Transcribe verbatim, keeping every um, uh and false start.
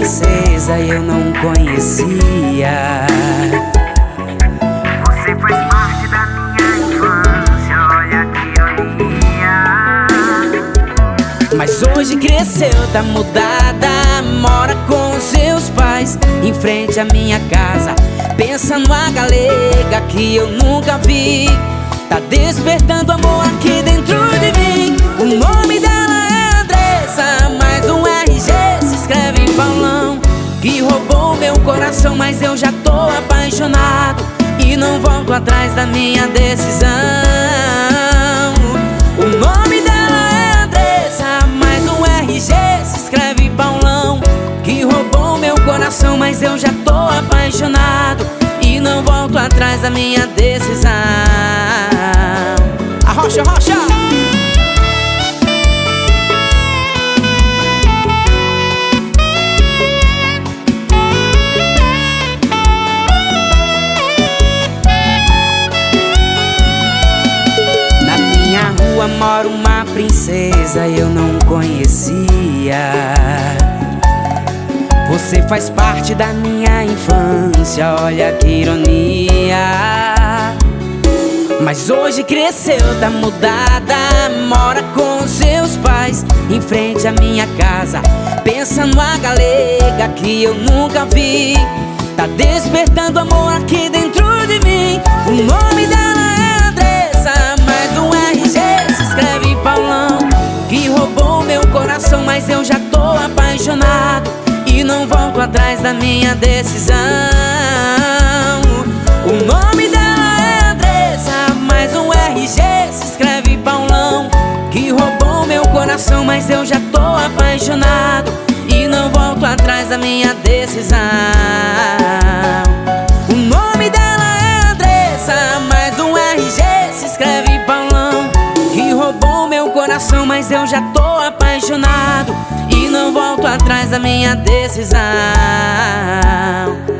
princesa eu não conhecia. Você faz parte da minha infância, olha que ironia. Mas hoje cresceu, tá mudada, mora com seus pais em frente à minha casa. Pensa numa galega que eu nunca vi, tá despertando amor aqui dentro de mim. O nome dela é Andressa, mais um R G se escreve em Paulão. Que roubou meu coração, mas eu já tô apaixonado e não volto atrás da minha decisão. O nome dela é Andressa, mais um R G se escreve em Paulão. Que roubou meu coração, mas eu já tô apaixonado e não volto atrás da minha decisão. Arrocha, arrocha! Na minha rua mora uma princesa eu não conhecia. Você faz parte da minha infância, olha que ironia. Mas hoje cresceu, tá mudada, mora com seus pais em frente à minha casa. Pensa numa galega que eu nunca vi, tá despertando amor aqui dentro de mim. O nome dela é Andressa, mais um R G se escreve em Paulão. Que roubou meu coração, mas eu já tô apaixonado e não volto atrás da minha decisão. O nome dela é Andressa, mais um R G se escreve em Paulão. Que roubou meu coração, mas eu já tô apaixonado e não volto atrás da minha decisão. O nome dela é Andressa, mais um R G se escreve em Paulão. Que roubou meu coração, mas eu já tô apaixonado e não volto atrás da minha decisão.